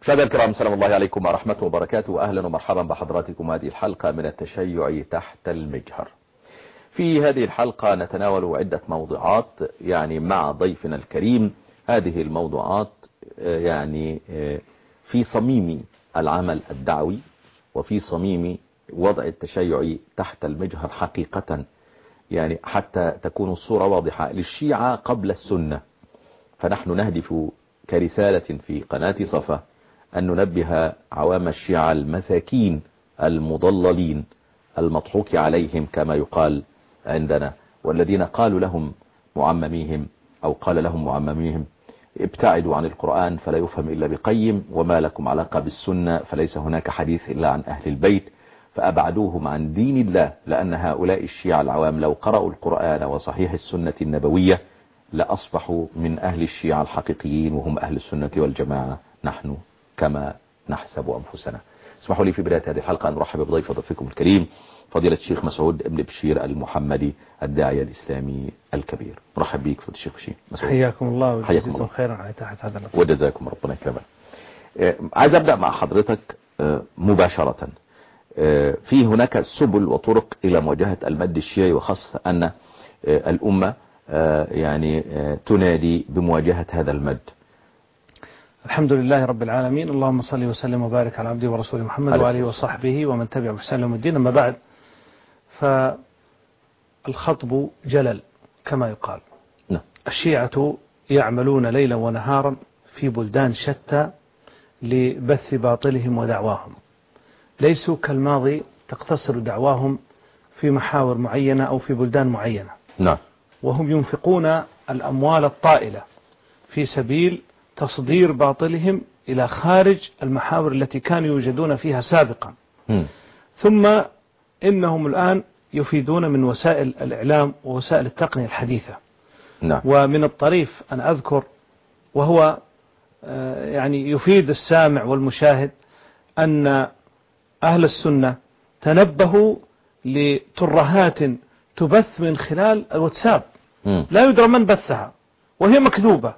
مشاهدينا الكرام، سلام الله عليكم ورحمته وبركاته، أهلا ومرحبا بحضراتكم هذه الحلقة من التشيع تحت المجهر. في هذه الحلقة نتناول عدة موضوعات مع ضيفنا الكريم. هذه الموضوعات في صميم العمل الدعوي وفي صميم وضع التشيع تحت المجهر حقيقة، حتى تكون الصورة واضحة للشيعة قبل السنة. فنحن نهدف كرسالة في قناة صفا أن ننبه عوام الشيعة المساكين المضللين المضحوك عليهم كما يقال عندنا، والذين قالوا لهم معمميهم أو قال لهم معمميهم ابتعدوا عن القرآن فلا يفهم إلا بقيم، وما لكم علاقة بالسنة فليس هناك حديث إلا عن أهل البيت، فأبعدوهم عن دين الله. لأن هؤلاء الشيعة العوام لو قرأوا القرآن وصحيح السنة النبوية لأصبحوا من أهل الشيعة الحقيقيين، وهم أهل السنة والجماعة نحن كما نحسب أنفسنا. اسمحوا لي في بداية هذه الحلقة أن أرحب بضيف ضيفكم الكريم فضيلة الشيخ مسعود بن بشير المحمدي، الداعية الإسلامي الكبير. مرحب بك فضيلة الشيخ بشير مسعود. حياكم الله وجزاكم خيرا على تحت هذا اللقاء. وجزاكم ربنا يكرمك. عايز أبدأ مع حضرتك مباشرة. في هناك سبل وطرق إلى مواجهة المد الشيعي، وخاصة أن الأمة تنادي بمواجهة هذا المد. الحمد لله رب العالمين، اللهم صل وسلم وبارك على عبده ورسوله محمد وآله وصحبه ومن تبع بإحسان إلى يوم الدين. أما بعد، فالخطب جلل كما يقال. الشيعة يعملون ليلا ونهارا في بلدان شتى لبث باطلهم ودعواهم. ليسوا كالماضي تقتصر دعواهم في محاور معينة أو في بلدان معينة. وهم ينفقون الأموال الطائلة في سبيل تصدير باطلهم إلى خارج المحاور التي كانوا يوجدون فيها سابقا. ثم إنهم الآن يفيدون من وسائل الإعلام ووسائل التقنية الحديثة. ومن الطريف أن أذكر، وهو يفيد السامع والمشاهد، أن أهل السنة تنبهوا لترهات تبث من خلال الواتساب لا يدرى من بثها وهي مكذوبة.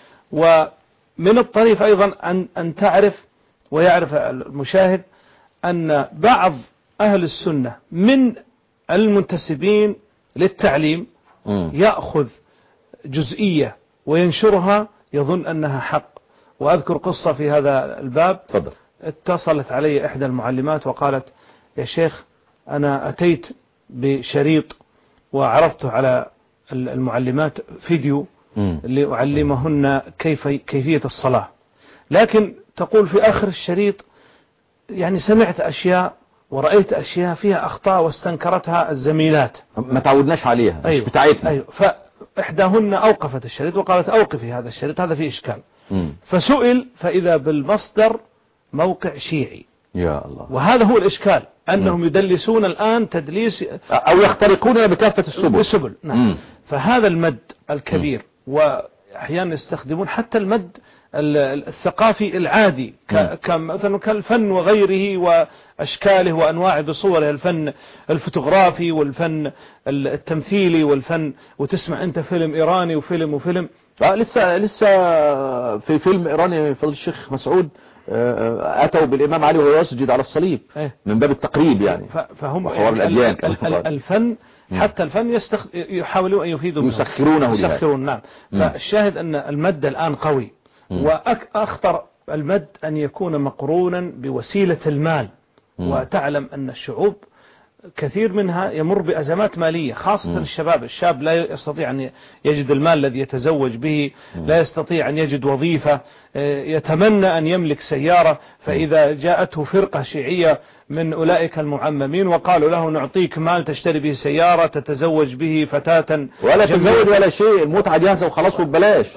ومن الطريف أيضا أن تعرف ويعرف المشاهد أن بعض أهل السنة من المنتسبين للتعليم يأخذ جزئية وينشرها يظن أنها حق. وأذكر قصة في هذا الباب. تفضل. اتصلت علي إحدى المعلمات وقالت: يا شيخ، أنا أتيت بشريط وعرضته على المعلمات فيديو لأعلمهن كيفية الصلاة، لكن تقول في آخر الشريط سمعت أشياء ورأيت أشياء فيها أخطاء واستنكرتها الزميلات ما تعودناش عليها. مش بتاعتنا. فإحداهن أوقفت الشريط وقالت: أوقفي هذا الشريط، هذا فيه إشكال. فسئل فإذا بالمصدر موقع شيعي. يا الله. وهذا هو الإشكال، أنهم يدلسون الآن تدليس أو يخترقون بكافة السبل. فهذا المد الكبير، وأحيانا يستخدمون حتى المد الثقافي العادي مثلا كالفن وغيره وأشكاله وأنواعه بصوره، الفن الفوتوغرافي والفن التمثيلي والفن. وتسمع أنت فيلم إيراني وفيلم لسه في فيلم إيراني فضل الشيخ مسعود أتوا بالإمام علي وهو يسجد على الصليب من باب التقريب فهم الأديان الفن حتى الفن يحاولون أن يفيدوا يسخرونه. نعم. فالشاهد أن المد الآن قوي. وأخطر المد أن يكون مقرونا بوسيلة المال. وتعلم أن الشعوب كثير منها يمر بأزمات مالية، خاصة الشاب لا يستطيع أن يجد المال الذي يتزوج به، لا يستطيع أن يجد وظيفة، يتمنى أن يملك سيارة، فإذا جاءته فرقة شيعية من أولئك المعممين وقالوا له: نعطيك مال تشتري به سيارة، تتزوج به فتاة، ولا تزوج ولا شيء، المتعة جاهزة وخلاص وببلاش.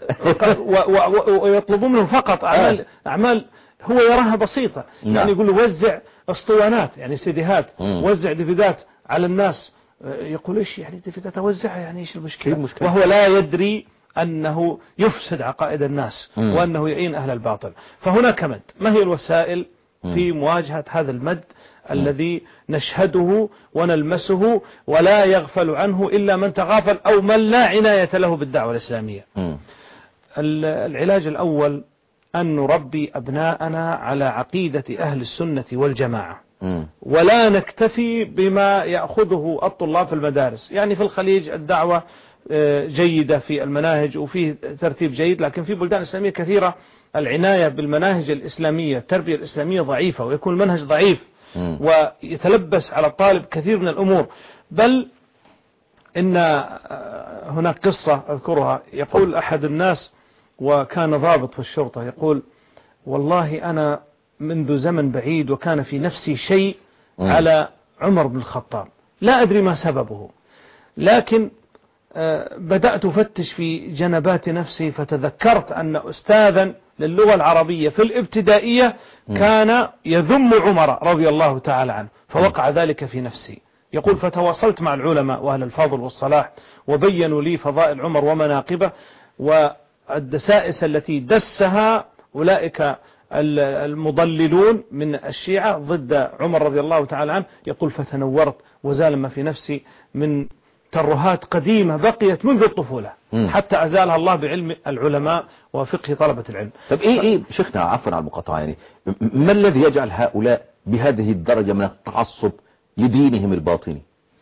ويطلبون منه فقط أعمال هو يراها بسيطة. يقول: وزع اسطوانات، سيديهات، وزع ديفيدات على الناس. يقول: ايش ديفيدات اوزعها؟ ايش المشكلة؟ وهو لا يدري أنه يفسد عقائد الناس وأنه يعين أهل الباطل. فهناك مد. ما هي الوسائل في مواجهة هذا المد الذي نشهده ونلمسه ولا يغفل عنه إلا من تغافل أو من لا عناية له بالدعوة الإسلامية؟ العلاج الأول أن نربي أبناءنا على عقيدة أهل السنة والجماعة، ولا نكتفي بما يأخذه الطلاب في المدارس. يعني في الخليج الدعوة جيدة في المناهج وفيه ترتيب جيد، لكن في بلدان إسلامية كثيرة العناية بالمناهج الإسلامية، التربية الإسلامية ضعيفة، ويكون المنهج ضعيف ويتلبس على الطالب كثير من الأمور. بل إن هناك قصة أذكرها، يقول أحد الناس وكان ضابط في الشرطة، يقول: والله أنا منذ زمن بعيد وكان في نفسي شيء على عمر بن الخطاب، لا أدري ما سببه، لكن بدأت أفتش في جنبات نفسي فتذكرت أن أستاذا للغة العربية في الابتدائية كان يذم عمر رضي الله تعالى عنه، فوقع ذلك في نفسي. يقول: فتواصلت مع العلماء وأهل الفضل والصلاح وبينوا لي فضائل عمر ومناقبه والدسائس التي دسها أولئك المضللون من الشيعة ضد عمر رضي الله تعالى عنه. يقول: فتنورت وزال ما في نفسي من ترهات قديمة بقيت منذ الطفولة حتى أزالها الله بعلم العلماء وفقه طلبة العلم. طب إيه شيخنا، عفوا على المقاطعة، يعني ما الذي يجعل هؤلاء بهذه الدرجة من التعصب لدينهم الباطني؟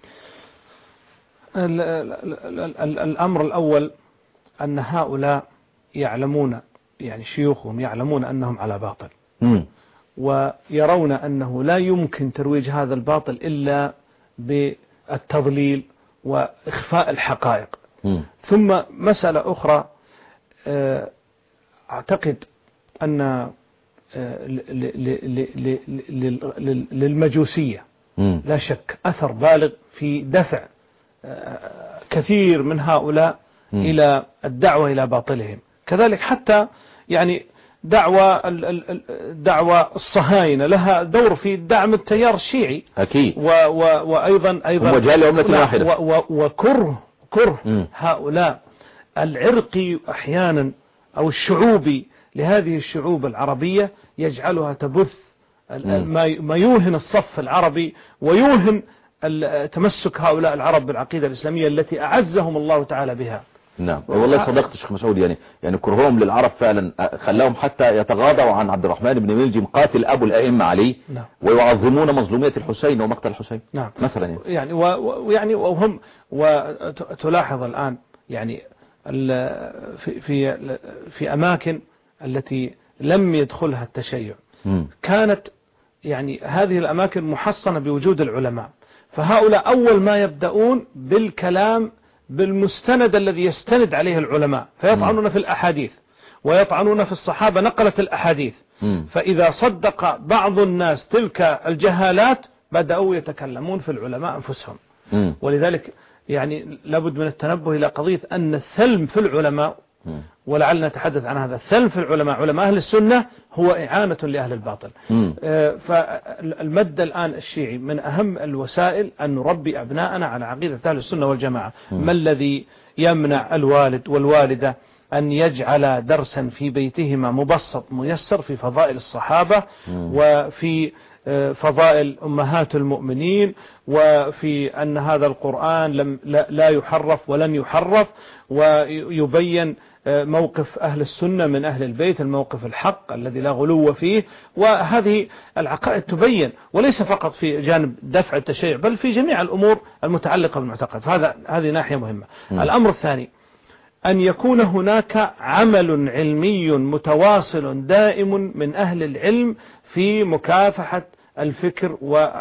الأمر الأول أن هؤلاء يعلمون، يعني شيوخهم يعلمون أنهم على باطل، ويرون أنه لا يمكن ترويج هذا الباطل إلا بالتضليل وإخفاء الحقائق. ثم مسألة أخرى، أعتقد أن للمجوسية لا شك أثر بالغ في دفع كثير من هؤلاء إلى الدعوة إلى باطلهم. كذلك حتى يعني دعوة الصهاينة لها دور في دعم التيار الشيعي أكيد، وأيضا وكره هؤلاء العرقي أحيانا أو الشعوبي لهذه الشعوب العربية، يجعلها تبث ما يوهن الصف العربي ويوهن تمسك هؤلاء العرب بالعقيدة الإسلامية التي أعزهم الله تعالى بها. نعم والله صدقت شيخ مسعود، يعني كرههم للعرب فعلا خلاهم حتى يتغاضوا عن عبد الرحمن بن ملجم قاتل أبو الأئمة عليه. نعم. ويعظمون مظلومية الحسين ومقتل الحسين. نعم. مثلا يعني وهم وتلاحظ الآن يعني في أماكن التي لم يدخلها التشيع كانت يعني هذه الأماكن محصنة بوجود العلماء، فهؤلاء أول ما يبدأون بالكلام بالمستند الذي يستند عليه العلماء، فيطعنون في الأحاديث ويطعنون في الصحابة نقلت الأحاديث. فإذا صدق بعض الناس تلك الجهالات بدأوا يتكلمون في العلماء أنفسهم. ولذلك يعني لابد من التنبه إلى قضية أن الثلم في العلماء، ولعلنا نتحدث عن هذا الثلم في العلماء، علماء أهل السنة، هو إعانة لأهل الباطل. فالمد الآن الشيعي من أهم الوسائل أن نربي أبناءنا على عقيدة أهل السنة والجماعة. ما الذي يمنع الوالد والوالدة أن يجعل درسا في بيتهما مبسط ميسر في فضائل الصحابة وفي فضائل أمهات المؤمنين، وفي أن هذا القرآن لا يحرف ولن يحرف، ويبين موقف أهل السنة من أهل البيت، الموقف الحق الذي لا غلو فيه، وهذه العقائد تبين، وليس فقط في جانب دفع التشيع بل في جميع الأمور المتعلقة بالمعتقد. هذه ناحية مهمة. الأمر الثاني أن يكون هناك عمل علمي متواصل دائم من أهل العلم في مكافحة الفكر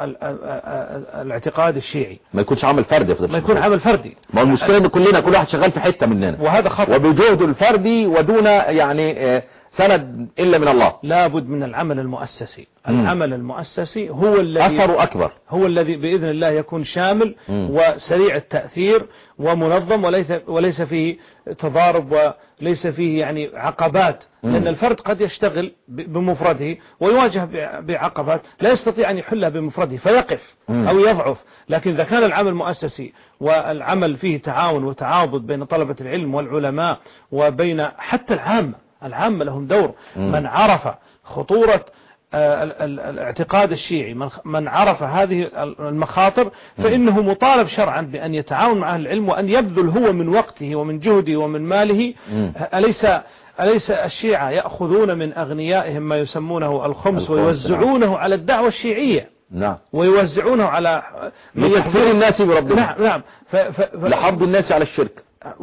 والاعتقاد الشيعي. ما يكونش عمل فردي، ما يكون عمل فردي. ما المشكلة ان كلنا كل واحد شغال في حتة مننا، وهذا خطأ، وبجهد الفردي ودون يعني سند إلا من الله. لابد من العمل المؤسسي. العمل المؤسسي هو الذي أثره أكبر، هو الذي بإذن الله يكون شامل وسريع التأثير ومنظم، وليس فيه تضارب وليس فيه يعني عقبات. لأن الفرد قد يشتغل بمفرده ويواجه بعقبات لا يستطيع أن يحلها بمفرده فيقف أو يضعف. لكن إذا كان العمل مؤسسي والعمل فيه تعاون وتعاضد بين طلبة العلم والعلماء وبين حتى العامة لهم دور. من عرف خطورة الاعتقاد الشيعي، من عرف هذه المخاطر، فإنه مطالب شرعا بأن يتعاون مع أهل العلم وأن يبذل هو من وقته ومن جهده ومن ماله. أليس الشيعة يأخذون من أغنيائهم ما يسمونه الخمس ويوزعونه على الدعوة الشيعية؟ نعم. ويوزعونه على لتكفير الناس بربهم. نعم نعم. لحض الناس على الشرك.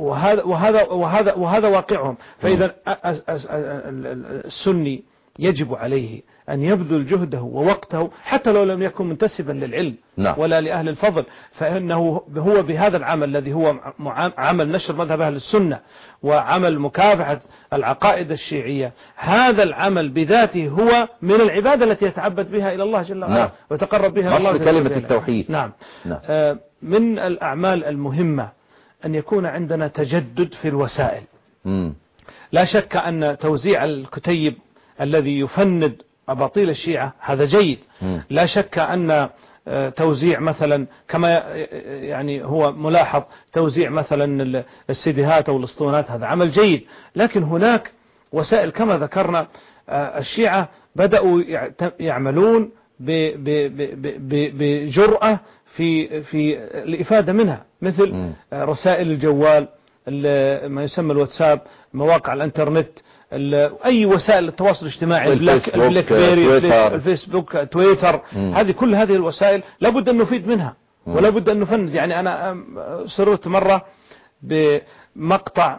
وهذا واقعهم. فإذا السني يجب عليه أن يبذل جهده ووقته حتى لو لم يكن منتسبا للعلم. نعم. ولا لأهل الفضل، فإنه هو بهذا العمل الذي هو عمل نشر مذهب أهل السنة وعمل مكافحة العقائد الشيعية، هذا العمل بذاته هو من العبادة التي يتعبد بها إلى الله جل وعلا. نعم. ويتقرب بها إلى الله كلمة التوحيد. نعم. نعم. من الأعمال المهمة أن يكون عندنا تجدد في الوسائل. لا شك أن توزيع الكتيب الذي يفند أباطيل الشيعة هذا جيد. لا شك أن توزيع مثلا كما يعني هو ملاحظ توزيع مثلا السيديهات أو الاسطوانات هذا عمل جيد، لكن هناك وسائل كما ذكرنا الشيعة بدأوا يعملون بجرأة في الإفادة منها، مثل رسائل الجوال، ما يسمى الواتساب، مواقع الانترنت، أي وسائل التواصل الاجتماعي، البلاك بيري، الفيسبوك، تويتر، كل هذه الوسائل لابد أن نفيد منها ولا بد أن نفند. يعني أنا سررت مرة بمقطع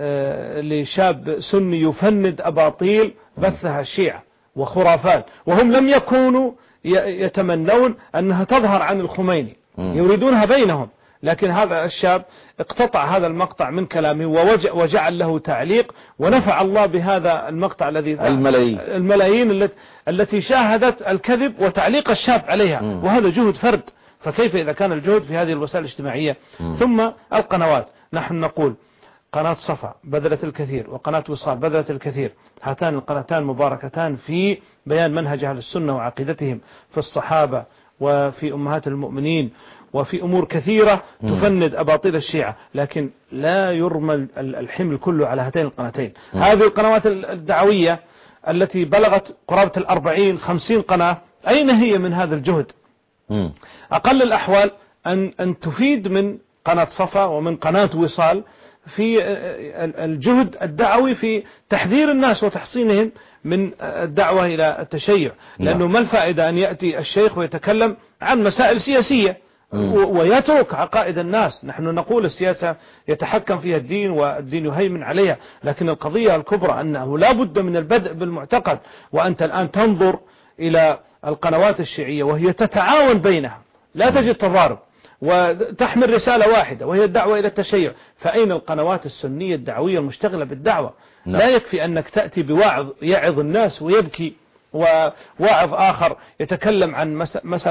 لشاب سني يفند أباطيل بثها الشيعة وخرافات، وهم لم يكونوا يتمنون أنها تظهر عن الخميني، يريدونها بينهم، لكن هذا الشاب اقتطع هذا المقطع من كلامه وجعل له تعليق، ونفع الله بهذا المقطع الذي الملايين التي شاهدت الكذب وتعليق الشاب عليها، وهذا جهد فرد، فكيف إذا كان الجهد في هذه الوسائل الاجتماعية؟ ثم القنوات، نحن نقول قناة صفا بذلت الكثير وقناة وصال بذلت الكثير، هاتان القناتان مباركتان في بيان منهج أهل السنة وعقيدتهم في الصحابة وفي أمهات المؤمنين وفي أمور كثيرة تفند أباطيل الشيعة، لكن لا يرمى الحمل كله على هاتين القناتين. هذه القنوات الدعوية التي بلغت قرابة 40-50 قناة، أين هي من هذا الجهد؟ أقل الأحوال أن تفيد من قناة صفا ومن قناة وصال في الجهد الدعوي في تحذير الناس وتحصينهم من الدعوة إلى التشيع، لأنه ما الفائدة أن يأتي الشيخ ويتكلم عن مسائل سياسية ويترك عقائد الناس؟ نحن نقول السياسة يتحكم فيها الدين والدين يهيمن عليها، لكن القضية الكبرى أنه لا بد من البدء بالمعتقد. وأنت الآن تنظر إلى القنوات الشيعية وهي تتعاون بينها، لا تجد تضارب، وتحمل رسالة واحدة وهي الدعوة إلى التشيع. فأين القنوات السنية الدعوية المشتغلة بالدعوة؟ لا يكفي أنك تأتي بواعظ يعظ الناس ويبكي، وواعظ آخر يتكلم عن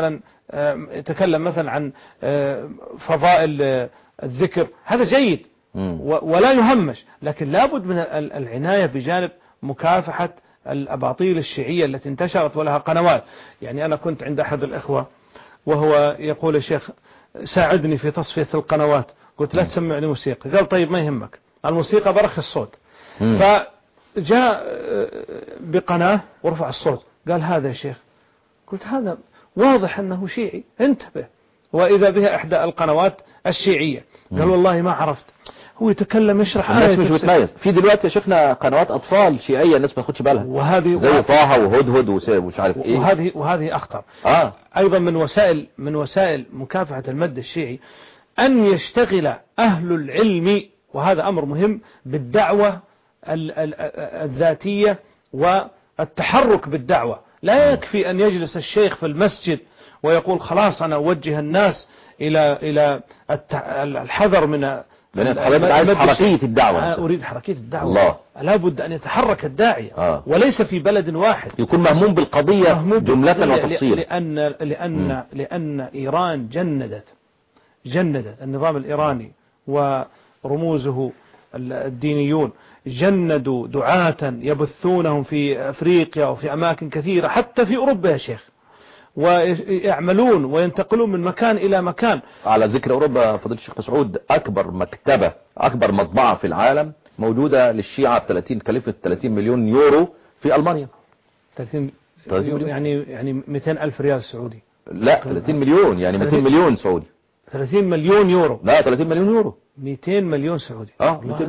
مثلا عن فضائل الذكر، هذا جيد ولا يهمش، لكن لابد من العناية بجانب مكافحة الأباطيل الشيعية التي انتشرت ولها قنوات. يعني أنا كنت عند أحد الإخوة وهو يقول يا شيخ ساعدني في تصفية القنوات، قلت لا تسمعني موسيقى، قال طيب ما يهمك، الموسيقى برخ الصوت. فجاء بقناة ورفع الصوت، قال هذا يا شيخ، قلت هذا واضح أنه شيعي، انتبه. وإذا بها إحدى القنوات الشيعية، قال والله ما عرفت، هو يتكلم يشرح الناس مش بتميز. في دلوقتي يا شيخنا قنوات أطفال شيعية الناس ما تاخدش بالها، وهذه زي طه وهدهد ومش عارف ايه، وهذه أخطر. أيضا من وسائل مكافحة المد الشيعي أن يشتغل أهل العلم، وهذا أمر مهم، بالدعوة الذاتية والتحرك بالدعوة. لا يكفي أن يجلس الشيخ في المسجد ويقول خلاص أنا أوجه الناس إلى الحذر من عايز حركية الدعوة. أريد حركية الدعوة. لا بد أن يتحرك الداعية وليس في بلد واحد، يكون مهموم بالقضية جملة وتفصيلا. لأن إيران جندت النظام الإيراني ورموزه الدينيون، جندوا دعاة يبثونهم في أفريقيا وفي أماكن كثيرة حتى في أوروبا يا شيخ، ويعملون وينتقلون من مكان إلى مكان. على ذكر أوروبا فضيلة الشيخ مسعود، أكبر مطبعة في العالم موجودة للشيعة بكلفة 30 مليون يورو في ألمانيا. 30 يعني 200 ألف ريال سعودي. لا 30 مليون يعني 200 مليون سعودي. 30 مليون يورو. لا 30 مليون يورو. 200 مليون سعودي. 200 مليون سعودي.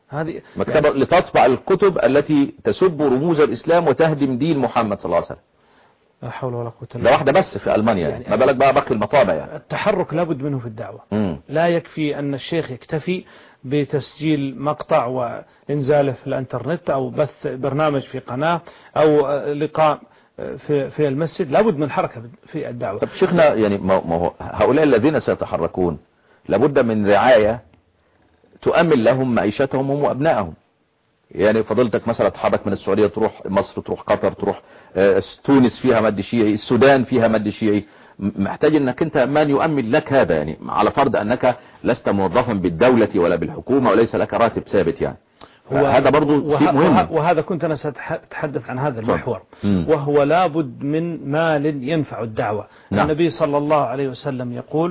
هذه مكتبة يعني لتطبع الكتب التي تسب رموز الإسلام وتهدم دين محمد صلى الله عليه وسلم. لا حول ولا قوة إلا بالله. ده واحدة بس في ألمانيا يعني ما بالك بقى باقي المطابع يعني. التحرك لابد منه في الدعوة. لا يكفي أن الشيخ يكتفي بتسجيل مقطع وإنزاله في الانترنت أو بث برنامج في قناة أو لقاء في المسجد. لابد من حركة في الدعوة. طب شيخنا يعني ما هو هؤلاء الذين سيتحركون لابد من رعاية تؤمن لهم معيشتهم هم وأبنائهم. يعني فضلتك مثلا تحرك من السعودية تروح مصر، تروح قطر، تروح تونس فيها مد شيعي، السودان فيها مد شيعي، محتاج انك انت من يؤمن لك هذا، يعني على فرض انك لست موظفا بالدولة ولا بالحكومة وليس لك راتب ثابت يعني. هذا برضو شيء مهم. وهذا كنت أنا سأتحدث عن هذا المحور، وهو لابد من مال ينفع الدعوة. النبي صلى الله عليه وسلم يقول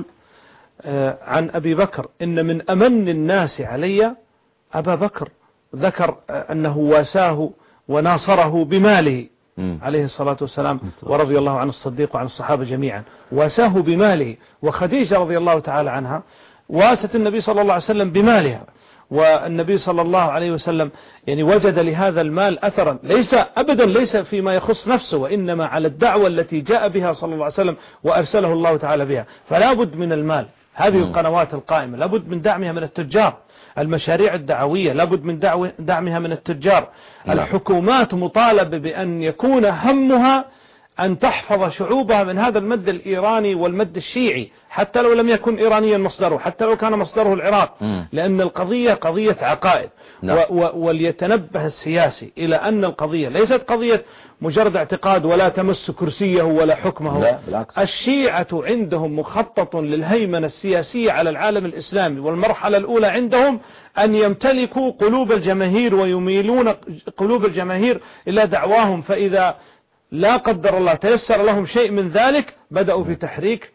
عن أبي بكر: إن من أمن الناس علي أبا بكر. ذكر أنه واساه وناصره بماله عليه الصلاة والسلام، ورضي الله عن الصديق وعن الصحابة جميعا. واساه بماله. وخديجة رضي الله تعالى عنها واست النبي صلى الله عليه وسلم بمالها. والنبي صلى الله عليه وسلم يعني وجد لهذا المال أثرا ليس فيما يخص نفسه، وإنما على الدعوة التي جاء بها صلى الله عليه وسلم وأرسله الله تعالى بها. فلا بد من المال. هذه القنوات القائمة لابد من دعمها من التجار. المشاريع الدعوية لابد من دعمها من التجار. الحكومات مطالبة بأن يكون همها أن تحفظ شعوبها من هذا المد الإيراني والمد الشيعي، حتى لو لم يكن إيرانيا مصدره، حتى لو كان مصدره العراق، لأن القضية قضية عقائد. وليتنبه السياسي إلى أن القضية ليست قضية مجرد اعتقاد ولا تمس كرسيه ولا حكمه. لا بالعكس. الشيعة عندهم مخطط للهيمنة السياسية على العالم الإسلامي، والمرحلة الأولى عندهم أن يمتلكوا قلوب الجماهير ويميلون قلوب الجماهير إلى دعواهم. فإذا لا قدر الله تيسر لهم شيء من ذلك بدأوا في تحريك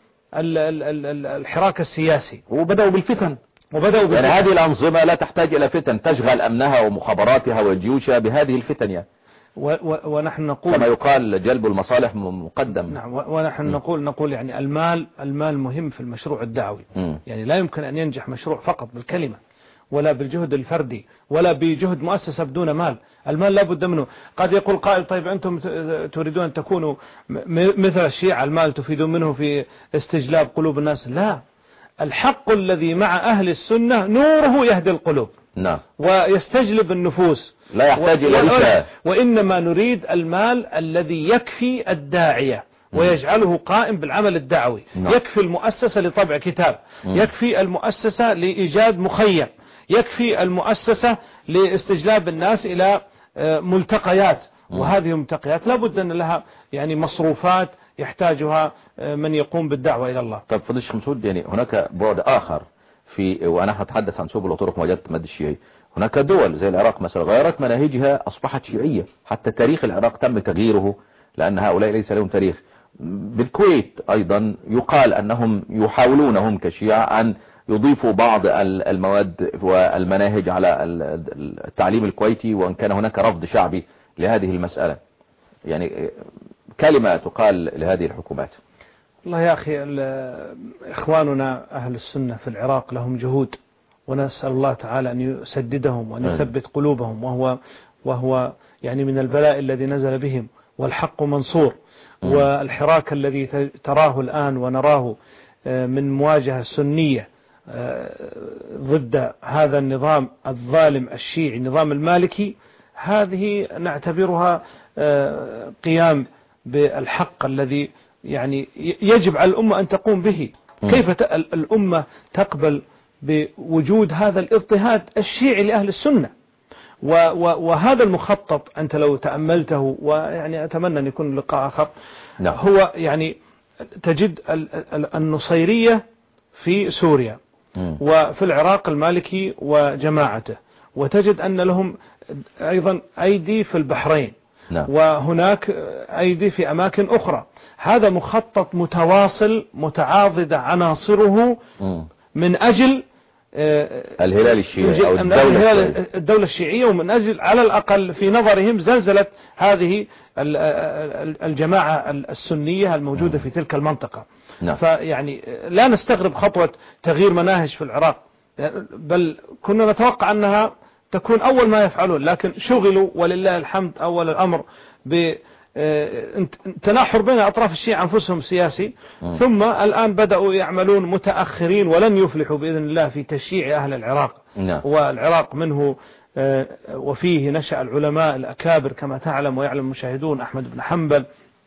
الحراك السياسي، وبدأوا بالفتن. يعني هذه الأنظمة لا تحتاج إلى فتن، تشغل أمنها ومخابراتها وجيوشها بهذه الفتن يعني. ونحن نقول كما يقال جلب المصالح مقدم. نعم. ونحن نقول يعني المال مهم في المشروع الدعوي. يعني لا يمكن أن ينجح مشروع فقط بالكلمة ولا بالجهد الفردي ولا بجهد مؤسسة بدون مال. المال لا بد منه. قد يقول قائل: طيب أنتم تريدون أن تكونوا مثل الشيعة، المال تفيدون منه في استجلاب قلوب الناس. لا، الحق الذي مع أهل السنة نوره يهدي القلوب. نعم. ويستجلب النفوس، لا يحتاج إلى رشاة. وإنما نريد المال الذي يكفي الداعية ويجعله قائم بالعمل الدعوي. يكفي المؤسسة لطبع كتاب، يكفي المؤسسة لإيجاد مخيم، يكفي المؤسسة لاستجلاب الناس إلى ملتقيات. وهذه الملتقيات لابد أن لها يعني مصروفات يحتاجها من يقوم بالدعوة إلى الله. طب فضل الشيخ مسعود، يعني هناك بعد آخر وأنا هتحدث عن سبل وطرق مواجهة المد الشيعي. هناك دول زي العراق مثلا غيرت مناهجها، أصبحت شيعية. حتى تاريخ العراق تم تغييره لأن هؤلاء ليس لهم تاريخ. بالكويت أيضا يقال أنهم يحاولون هم كشيعة أن يضيفوا بعض المواد والمناهج على التعليم الكويتي، وأن كان هناك رفض شعبي لهذه المسألة. يعني كلمة تقال لهذه الحكومات. والله يا أخي، إخواننا أهل السنة في العراق لهم جهود، ونسأل الله تعالى أن يسددهم وأن يثبت قلوبهم، وهو يعني من البلاء الذي نزل بهم، والحق منصور. والحراك الذي تراه الآن ونراه من مواجهة سنية ضد هذا النظام الظالم الشيعي، النظام المالكي، هذه نعتبرها قيام بالحق الذي يعني يجب على الأمة أن تقوم به. كيف الأمة تقبل بوجود هذا الاضطهاد الشيعي لأهل السنة؟ وهذا المخطط أنت لو تأملته، ويعني أتمنى أن يكون لقاء آخر، هو يعني تجد النصيرية في سوريا، وفي العراق المالكي وجماعته، وتجد أن لهم أيضا أيدي في البحرين، وهناك أيدي في أماكن أخرى. هذا مخطط متواصل متعاضد عناصره من أجل الهلال الشيعي أو الدولة الشيعية، ومن أجل على الأقل في نظرهم زلزلة هذه الجماعة السنية الموجودة في تلك المنطقة. فيعني لا نستغرب خطوة تغيير مناهج في العراق، بل كنا نتوقع أنها تكون أول ما يفعلون، لكن شغلوا ولله الحمد أول الأمر تناحر بين أطراف الشيعة أنفسهم سياسي، ثم الآن بدأوا يعملون متأخرين ولن يفلحوا بإذن الله في تشييع أهل العراق. والعراق منه وفيه نشأ العلماء الأكابر كما تعلم ويعلم المشاهدون، أحمد بن حنبل،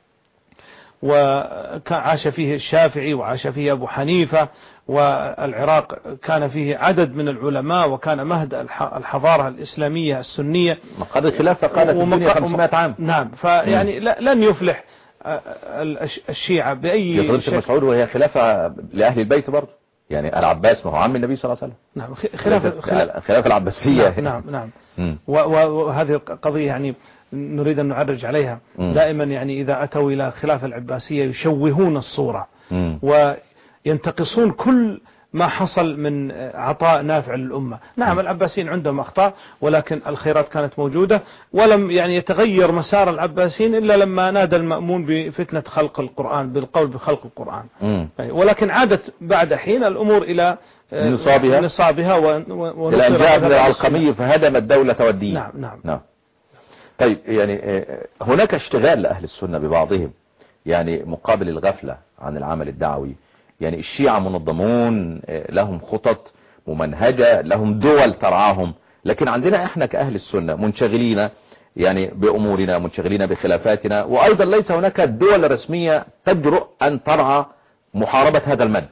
وعاش فيه الشافعي وعاش فيه أبو حنيفة، والعراق كان فيه عدد من العلماء وكان مهد الحضارة الإسلامية السنية. مقر الخلافة قالت الدنيا 500 عام. نعم، فيعني لن يفلح الشيعة بأي يضرب ابن مسعود وهي خلافة لأهل البيت برضه، يعني العباس ما هو عم النبي صلى الله عليه وسلم. نعم، خلافة العباسية. نعم. وهذه قضية يعني نريد أن نعرج عليها. دائما يعني إذا أتوا إلى الخلافة العباسية يشوهون الصورة وينتقصون كل ما حصل من عطاء نافع للأمة. نعم، العباسيين عندهم أخطاء، ولكن الخيرات كانت موجودة، ولم يعني يتغير مسار العباسيين إلا لما نادى المأمون بفتنة خلق القرآن، بالقول بخلق القرآن. ولكن عادت بعد حين الأمور إلى نصابها إلى جاء ابن العلقمي فهدم الدولة والدين. نعم. طيب، يعني هناك اشتغال لأهل السنة ببعضهم يعني مقابل الغفلة عن العمل الدعوي. يعني الشيعة منظمون، لهم خطط ممنهجة، لهم دول ترعاهم، لكن عندنا احنا كأهل السنة منشغلين يعني بأمورنا، منشغلين بخلافاتنا، وأيضا ليس هناك دول رسمية تجرؤ أن ترعى محاربة هذا المد.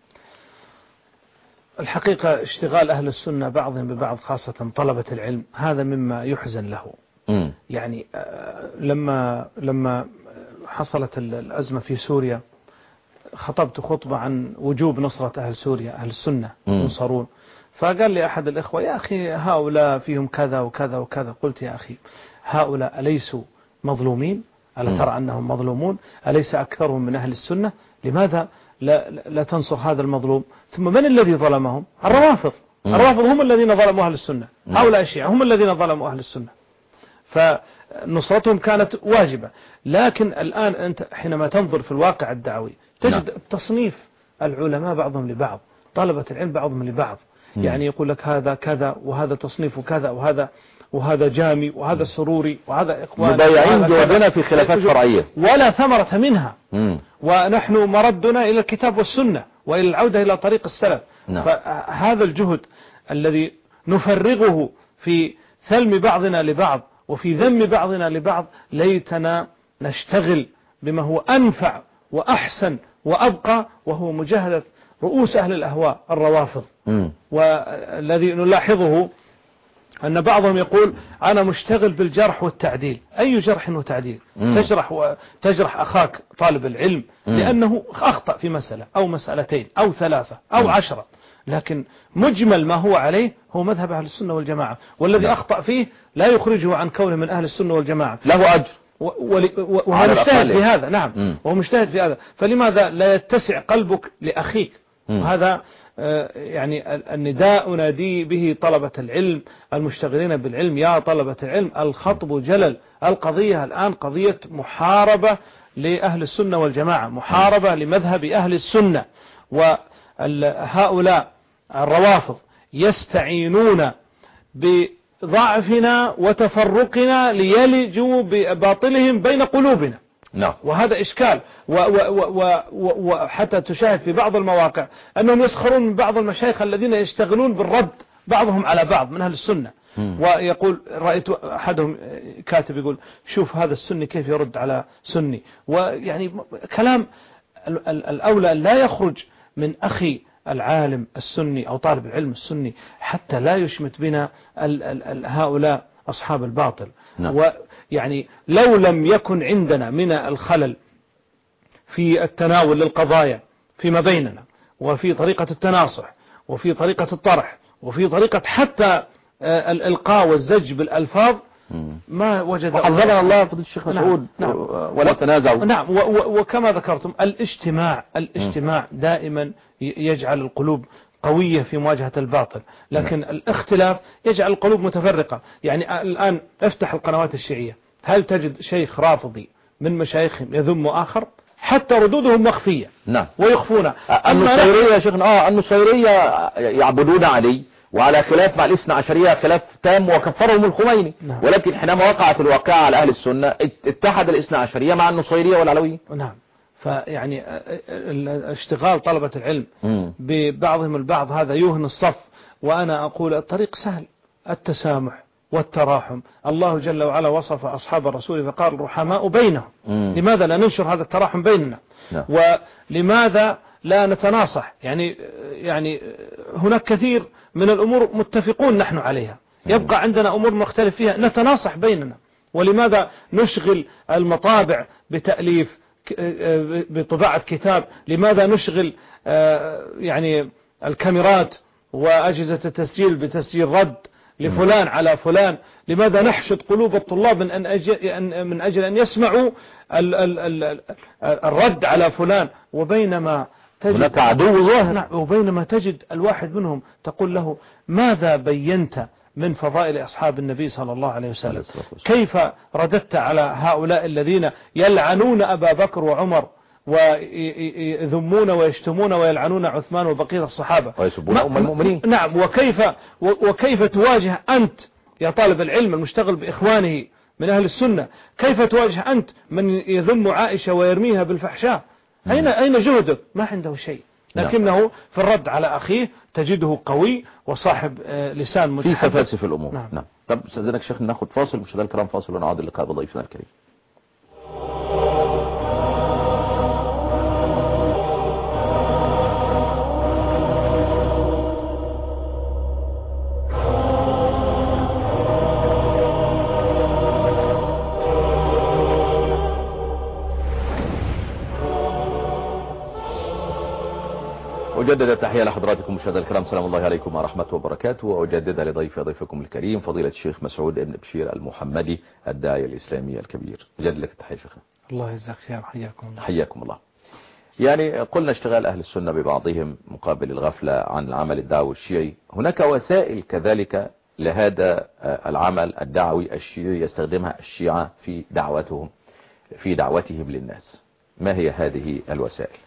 الحقيقة اشتغال أهل السنة بعضهم ببعض، خاصة طلبة العلم، هذا مما يحزن له. يعني لما حصلت الأزمة في سوريا خطبت خطبة عن وجوب نصرة أهل سوريا، أهل السنة ينصرون. فقال لي أحد الإخوة: يا أخي هؤلاء فيهم كذا وكذا وكذا. قلت: يا أخي هؤلاء أليسوا مظلومين؟ ألا ترى أنهم مظلومون؟ أليس أكثرهم من أهل السنة؟ لماذا لا تنصر هذا المظلوم؟ ثم من الذي ظلمهم؟ الروافض. الروافض هم الذين ظلموا أهل السنة، هؤلاء الشيعة هم الذين ظلموا أهل السنة، فنصرتهم كانت واجبة. لكن الآن أنت حينما تنظر في الواقع الدعوي تجد تصنيف العلماء بعضهم لبعض، طلبة العلم بعضهم لبعض. يعني يقول لك هذا كذا وهذا تصنيف كذا وهذا جامي وهذا سروري وهذا إخوان، مضيعين جهدنا في خلافات شرعية ولا ثمرة منها. ونحن مردنا إلى الكتاب والسنة وإلى العودة إلى طريق السلف. فهذا الجهد الذي نفرغه في ثلم بعضنا لبعض وفي ذم بعضنا لبعض، ليتنا نشتغل بما هو أنفع وأحسن وأبقى، وهو مجاهدة رؤوس أهل الأهواء الروافض. والذي نلاحظه أن بعضهم يقول: أنا مشتغل بالجرح والتعديل. أي جرح وتعديل؟ تجرح أخاك طالب العلم لأنه أخطأ في مسألة أو مسألتين أو 3 أو 10، لكن مجمل ما هو عليه هو مذهب أهل السنة والجماعة، والذي أخطأ فيه لا يخرجه عن كونه من أهل السنة والجماعة، له أجر وهو مجتهد في هذا. نعم، وهو مجتهد في هذا. فلماذا لا يتسع قلبك لأخيك؟ هذا يعني النداء نادي به طلبة العلم المشتغلين بالعلم: يا طلبة العلم، الخطب جلل. القضية الآن قضية محاربة لأهل السنة والجماعة، محاربة لمذهب أهل السنة. وهؤلاء الروافض يستعينون بضعفنا وتفرقنا ليلجوا بباطلهم بين قلوبنا. وهذا إشكال. وحتى تشاهد في بعض المواقع أنهم يسخرون من بعض المشايخ الذين يشتغلون بالرد بعضهم على بعض من أهل السنة. ويقول: رأيت أحدهم كاتب يقول: شوف هذا السني كيف يرد على سني. ويعني كلام الأولى لا يخرج من أخي العالم السني أو طالب العلم السني، حتى لا يشمت بنا هؤلاء أصحاب الباطل. ويعني لو لم يكن عندنا من الخلل في التناول للقضايا فيما بيننا، وفي طريقة التناصح، وفي طريقة الطرح، وفي طريقة حتى الإلقاء والزج بالألفاظ، ما وجد. حذرنا الله فضل الشيخ مسعود ولا تنازعوا. نعم، وكما ذكرتم الاجتماع دائما يجعل القلوب قوية في مواجهة الباطل، لكن الاختلاف يجعل القلوب متفرقة. يعني الآن افتح القنوات الشيعية، هل تجد شيخ رافضي من مشايخهم يذم آخر؟ حتى ردودهم مخفية ويخفون. النصيرية يا شيخنا النصيرية يعبدون علي وعلى خلاف مع الاثنى عشرية خلاف تام وكفرهم الخميني. ولكن حينما وقعت الواقعة على أهل السنة اتحد الاثنى عشرية مع النصيرية والعلوية. نعم. فيعني اشتغال طلبة العلم ببعضهم البعض هذا يوهن الصف. وأنا أقول الطريق سهل، التسامح والتراحم. الله جل وعلا وصف أصحاب الرسول فقال رحماء بينهم. لماذا لا ننشر هذا التراحم بيننا؟ ولماذا لا نتناصح؟ يعني هناك كثير من الأمور متفقون نحن عليها، يبقى عندنا أمور مختلف فيها نتناصح بيننا. ولماذا نشغل المطابع بتأليف بطباعة كتاب؟ لماذا نشغل يعني الكاميرات وأجهزة التسجيل بتسجيل رد لفلان على فلان؟ لماذا نحشد قلوب الطلاب من أجل أن يسمعوا الرد على فلان، وبينما هناك عدو ظاهر، وبينما تجد الواحد منهم تقول له ماذا بينت من فضائل أصحاب النبي صلى الله عليه وسلم؟ كيف رددت على هؤلاء الذين يلعنون أبا بكر وعمر ويذمون ويشتمون ويلعنون عثمان وبقية الصحابة ويسبون أم المؤمنين؟ نعم. وكيف تواجه أنت يا طالب العلم المشتغل بإخوانه من أهل السنة، كيف تواجه أنت من يذم عائشة ويرميها بالفحشاء؟ أين جهدك؟ ما عنده شيء، لكنه في الرد على أخيه تجده قوي وصاحب لسان متحدث في سفاسف الأمور. نعم. طب استاذنك شيخ ناخد فاصل، مشاهدينا الكرام فاصل ونعود اللقاء بضيفنا الكريم. أجدد التحية لحضراتكم مشاهدينا الكرام، سلام الله عليكم ورحمة وبركاته، وأجدد ضيفكم الكريم فضيلة الشيخ مسعود بن بشير المحمدي الداعية الإسلامي الكبير. أجدد لك التحية شيخنا. الله يجزاك خير. حياكم الله. حياكم الله. يعني قلنا اشتغال أهل السنة ببعضهم مقابل الغفلة عن العمل الدعوي الشيعي. هناك وسائل كذلك لهذا العمل الدعوي الشيعي يستخدمها الشيعة في دعوتهم للناس. ما هي هذه الوسائل؟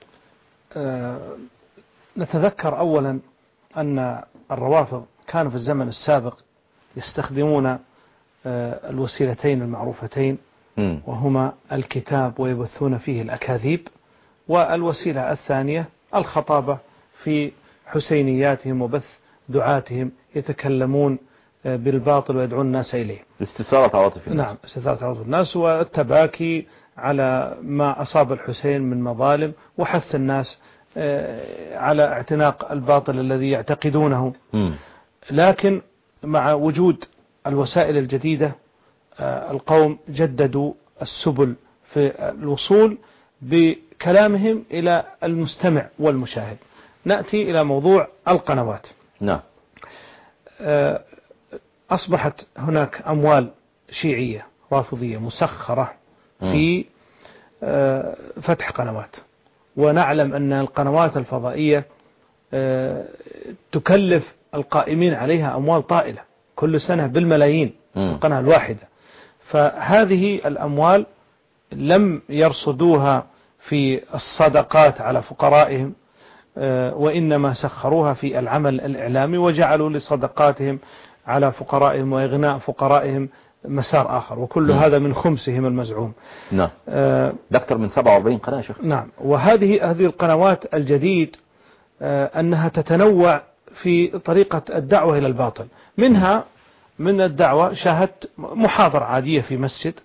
نتذكر أولا أن الروافض كانوا في الزمن السابق يستخدمون الوسيلتين المعروفتين، وهما الكتاب ويبثون فيه الأكاذيب، والوسيلة الثانية الخطابة في حسينياتهم وبث دعاتهم يتكلمون بالباطل ويدعون الناس إليه. استثارة عواطف الناس. نعم، استثارة عواطف الناس والتباكي على ما أصاب الحسين من مظالم، وحث الناس على اعتناق الباطل الذي يعتقدونه. لكن مع وجود الوسائل الجديدة القوم جددوا السبل في الوصول بكلامهم إلى المستمع والمشاهد. نأتي إلى موضوع القنوات. نعم. أصبحت هناك أموال شيعية رافضية مسخرة في فتح قنوات، ونعلم أن القنوات الفضائية تكلف القائمين عليها أموال طائلة كل سنة بالملايين القناة الواحدة. فهذه الأموال لم يرصدوها في الصدقات على فقرائهم، وإنما سخروها في العمل الإعلامي وجعلوا لصدقاتهم على فقرائهم وإغناء فقرائهم مسار آخر، وكل هذا من خمسهم المزعوم. نعم. أكثر من 47 قناة شيخ. نعم. وهذه القنوات الجديد أنها تتنوع في طريقة الدعوة إلى الباطل. منها من الدعوة شاهدت محاضرة عادية في مسجد،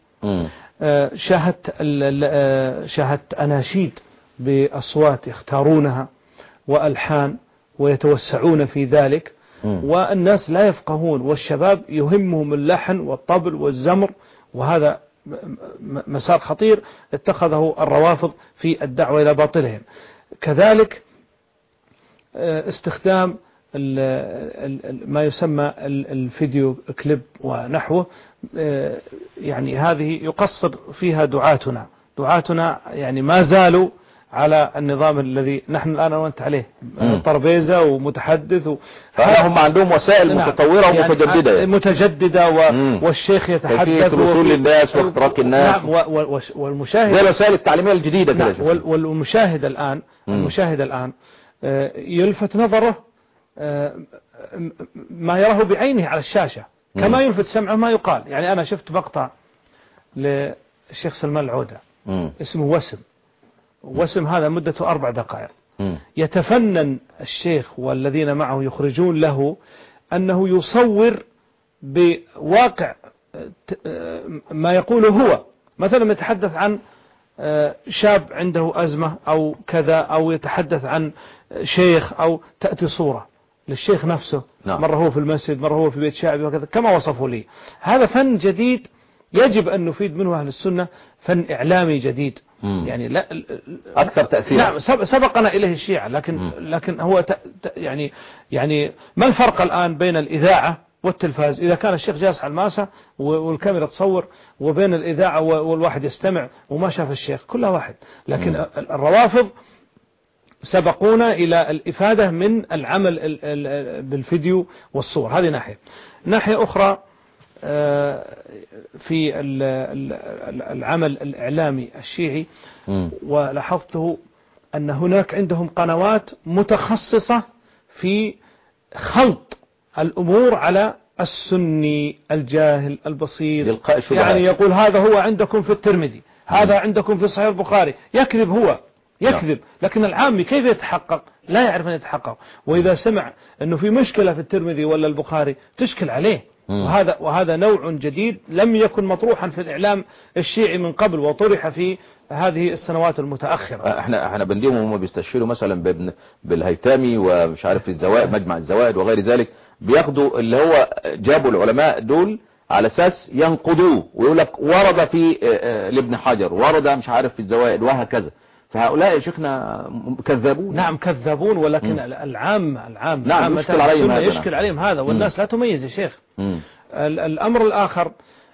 شاهدت أناشيد بأصوات يختارونها وألحان ويتوسعون في ذلك، والناس لا يفقهون، والشباب يهمهم اللحن والطبل والزمر، وهذا مسار خطير اتخذه الروافض في الدعوة إلى باطلهم. كذلك استخدام ما يسمى الفيديو كليب ونحوه، يعني هذه يقصر فيها دعاتنا يعني ما زالوا على النظام الذي نحن الآن وانت عليه، طربيزة ومتحدث فهم عندهم وسائل متطورة ومتجددة متجددة والشيخ يتحدث وصول للناس واختراق الناس. والمشاهد زي الوسائل التعليمية الجديدة. والمشاهد الآن يلفت نظره ما يراه بعينه على الشاشة كما يلفت سمعه ما يقال. يعني أنا شفت مقطع للشيخ سلمان العودة اسمه وسم هذا مدته 4 دقائق. يتفنن الشيخ والذين معه يخرجون له أنه يصور بواقع ما يقوله هو، مثلا يتحدث عن شاب عنده أزمة أو كذا، أو يتحدث عن شيخ، أو تأتي صورة للشيخ نفسه. نعم. مرة هو في المسجد، مرة هو في بيت شعبي وكذا كما وصفوا لي. هذا فن جديد يجب أن نفيد منه أهل السنة، فن إعلامي جديد. يعني لا أكثر تأثير. نعم سبقنا إليه الشيعة، لكن هو يعني ما الفرق الآن بين الإذاعة والتلفاز إذا كان الشيخ جالس على الماسة والكاميرا تصور، وبين الإذاعة والواحد يستمع وما شاف الشيخ؟ كلها واحد. لكن الروافض سبقونا إلى الإفادة من العمل بالفيديو والصور. هذه ناحية أخرى في العمل الإعلامي الشيعي، ولاحظته أن هناك عندهم قنوات متخصصة في خلط الأمور على السني الجاهل البسيط. يعني يقول هذا هو عندكم في الترمذي، هذا عندكم في صحيح البخاري، يكذب هو يكذب. لكن العامي كيف يتحقق؟ لا يعرف أن يتحقق. وإذا سمع أنه في مشكلة في الترمذي ولا البخاري تشكل عليه. وهذا نوع جديد لم يكن مطروحا في الإعلام الشيعي من قبل، وطرح في هذه السنوات المتأخرة. احنا بنديهم هم بيستشيروا مثلا بالهيثمي ومش عارف الزوائد، مجمع الزوائد وغير ذلك، بياخدوا اللي هو جابوا العلماء دول على اساس ينقضوه، ويقول لك ورد في لابن حجر، ورد مش عارف في الزوائد وهكذا. فهؤلاء يا شيخنا كذابون. نعم كذابون، ولكن العام نعم يشكل عليهم هذا، والناس لا تميز يا شيخ. الأمر الآخر،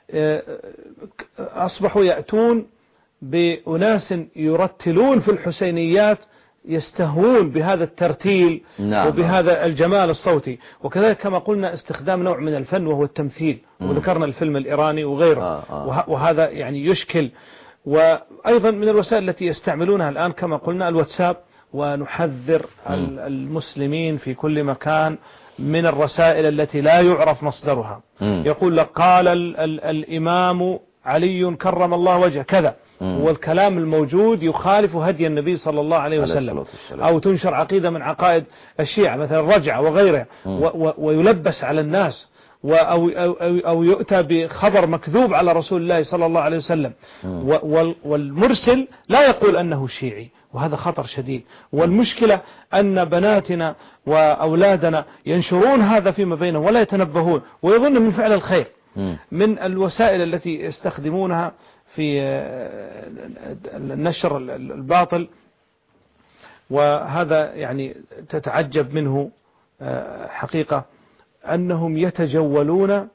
أصبحوا يأتون بأناس يرتلون في الحسينيات، يستهون بهذا الترتيل. نعم. وبهذا الجمال الصوتي، وكذلك كما قلنا استخدام نوع من الفن وهو التمثيل. وذكرنا الفيلم الإيراني وغيره. وهذا يعني يشكل. وأيضا من الوسائل التي يستعملونها الآن كما قلنا الواتساب، ونحذر المسلمين في كل مكان من الرسائل التي لا يعرف مصدرها. يقول لك قال الإمام علي كرم الله وجهه كذا، والكلام الموجود يخالف هدي النبي صلى الله عليه وسلم. أو تنشر عقيدة من عقائد الشيعة مثلا الرجعة وغيرها، ويلبس على الناس، أو يؤتى بخبر مكذوب على رسول الله صلى الله عليه وسلم. والمرسل لا يقول أنه شيعي، وهذا خطر شديد. والمشكلة أن بناتنا وأولادنا ينشرون هذا فيما بينهم ولا يتنبهون، ويظن من فعل الخير. من الوسائل التي يستخدمونها في النشر الباطل، وهذا يعني تتعجب منه حقيقة، أنهم يتجولون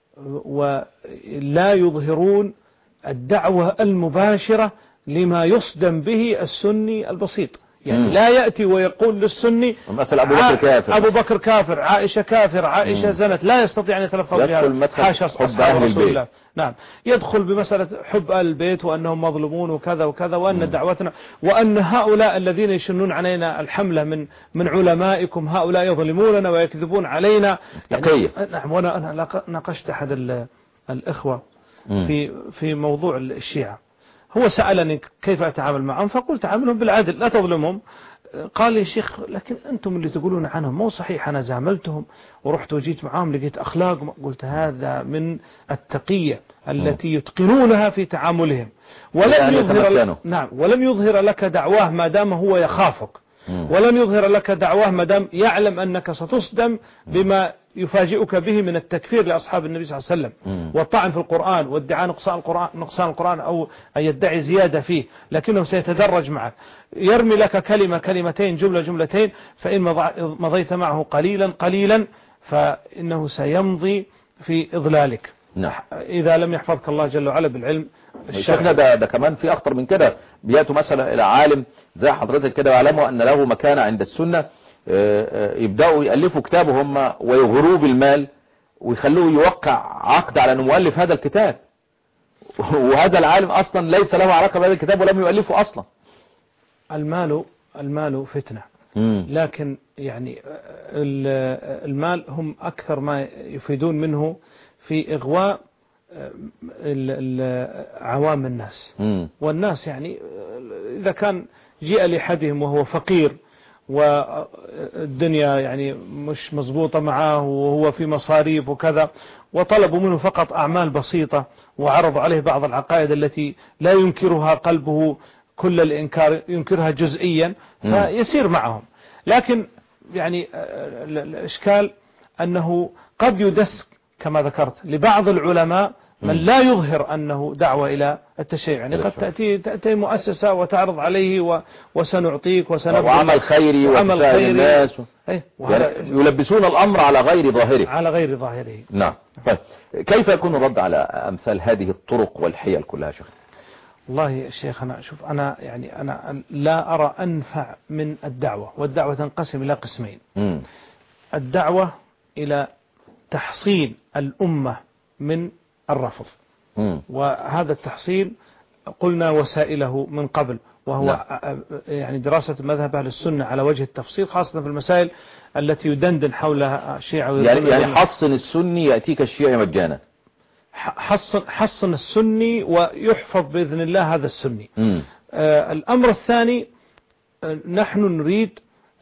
ولا يظهرون الدعوة المباشرة لما يصدم به السني البسيط. يعني لا يأتي ويقول للسني مثلا أبو بكر كافر، عائشة كافر، عائشة زنت، لا يستطيع أن يتلفظ بها، حاشا أصحاب رسول الله. نعم، يدخل بمسألة حب أهل البيت وأنهم مظلومون وكذا وكذا، وأن دعوتنا، وأن هؤلاء الذين يشنون علينا الحملة من علمائكم هؤلاء يظلموننا ويكذبون علينا. يعني نعم. وأنا ناقشت أحد الإخوة في موضوع الشيعة. هو سألني كيف أتعامل معهم، فقلت تعاملهم بالعدل لا تظلمهم. قال لي شيخ لكن أنتم اللي تقولون عنهم مو صحيح، أنا زاملتهم ورحت وجيت معهم لقيت أخلاق. قلت هذا من التقية التي يتقنونها في تعاملهم، ولم يظهر لك دعواه ما دام هو يخافك، ولن يظهر لك دعواه ما دام يعلم أنك ستصدم بما يفاجئك به من التكفير لأصحاب النبي صلى الله عليه وسلم، والطعن في القرآن، وادعاء نقصان القرآن أو أن يدعي زيادة فيه. لكنه سيتدرج معك، يرمي لك كلمة كلمتين جملة جملتين، فإن مضيت معه قليلا فإنه سيمضي في إضلالك. نعم. إذا لم يحفظك الله جل وعلا بالعلم الشيخنا ده كمان في أخطر من كده. بيأتوا مثلا إلى عالم زي حضرتك كده ويعلموا أن له مكانة عند السنة، يبدأوا يألفوا كتابه هم ويغروه بالمال ويخلوه يوقع عقد على أنه مؤلف هذا الكتاب، وهذا العالم أصلا ليس له علاقة بهذا الكتاب ولم يؤلفه أصلا. المال فتنة. لكن يعني المال هم أكثر ما يفيدون منه في إغواء عوام الناس. والناس يعني إذا كان جاء لأحدهم وهو فقير والدنيا يعني مش مضبوطة معه وهو في مصاريف وكذا، وطلبوا منه فقط أعمال بسيطة وعرض عليه بعض العقائد التي لا ينكرها قلبه كل الإنكار، ينكرها جزئيا، فيسير معهم. لكن يعني الإشكال أنه قد يدس كما ذكرت لبعض العلماء من لا يظهر أنه دعوة إلى التشيع، يعني قد تأتي مؤسسة وتعرض طيب وسنعطيك وسنبذل وعمل خيري وتساعد الناس يعني يلبسون الأمر على غير ظاهره. على غير ظاهره. نعم. طيب كيف يكون الرد على أمثال هذه الطرق والحيل كلها شيخ؟ والله يا شيخ أنا شوف، أنا يعني أنا لا أرى أنفع من الدعوة، والدعوة تنقسم إلى قسمين. الدعوة إلى تحصين الأمة من الرفض، وهذا التحصيل قلنا وسائله من قبل، وهو يعني دراسة مذهب أهل السنة على وجه التفصيل، خاصة في المسائل التي يدندن حولها الشيعة. يعني حصن السني يأتيك الشيعي مجانا. حصن السني ويحفظ بإذن الله هذا السني. الأمر الثاني، نحن نريد